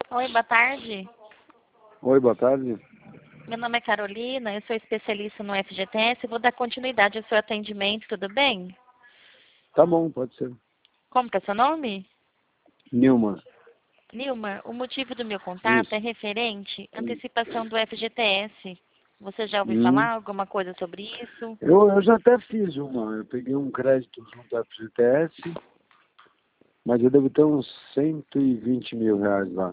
Oi, boa tarde. Oi, boa tarde. Meu nome é Carolina, eu sou especialista no FGTS. Vou dar continuidade ao seu atendimento, tudo bem? Tá bom, pode ser. Como que é seu nome? Nilma. Nilmar, o motivo do meu contato é Isso. referente à antecipação do FGTS. Você já ouviu Hum. falar alguma coisa sobre isso? Eu já até fiz uma. Eu peguei um crédito junto à FGTS, mas eu devo ter uns 120 mil reais lá.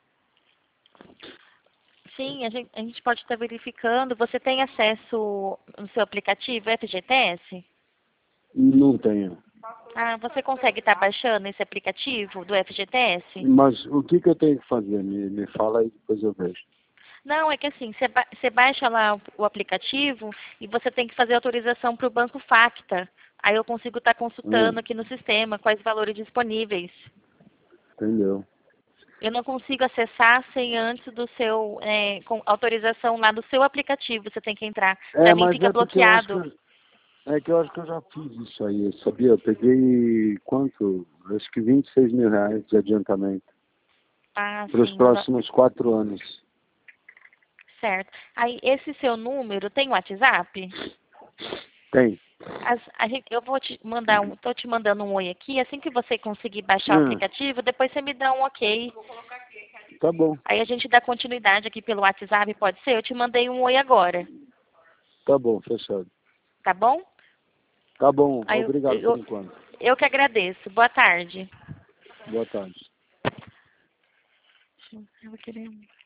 Sim, a gente pode estar verificando. Você tem acesso no seu aplicativo FGTS? Não tenho. Ah, você consegue estar baixando esse aplicativo do FGTS? Mas o que eu tenho que fazer? Me fala aí, depois eu vejo. Não, é que assim, você baixa lá o aplicativo e você tem que fazer autorização para o Banco Facta. Aí eu consigo estar Ah, consultando aqui no sistema quais valores disponíveis. entendeu? Eu não consigo acessar sem antes do seu, com autorização lá do seu aplicativo. Você tem que entrar. Para mim Mas fica é porque eu acho que bloqueado. eu acho que eu já fiz isso aí, sabia? Eu peguei quanto? Acho que 26 mil reais de adiantamento Ah, para os sim, próximos 4 anos. certo. Aí esse seu número tem WhatsApp? Tem. Eu vou te mandar tô te mandando um oi aqui. Assim que você conseguir baixar o Ah, aplicativo, depois você me dá um ok. tá bom. Aí a gente dá continuidade aqui pelo WhatsApp, pode ser? Eu te mandei um oi agora, Tá bom, fechado. tá bom? Tá bom, Aí obrigado por enquanto. eu que agradeço. Boa tarde. Boa tarde. Eu vou querer